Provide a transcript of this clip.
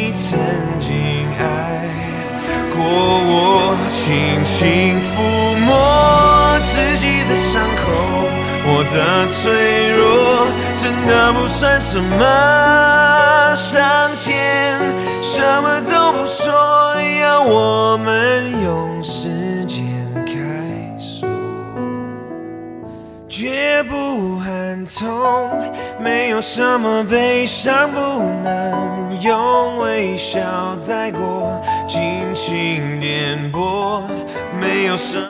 你曾经爱过我，轻轻抚摸自己的伤口，我的脆弱真的不算什么，上前什么都不说，要我们用时间开锁，绝不喊痛，没有什么悲伤不能用微笑带过，轻轻点拨，没有什么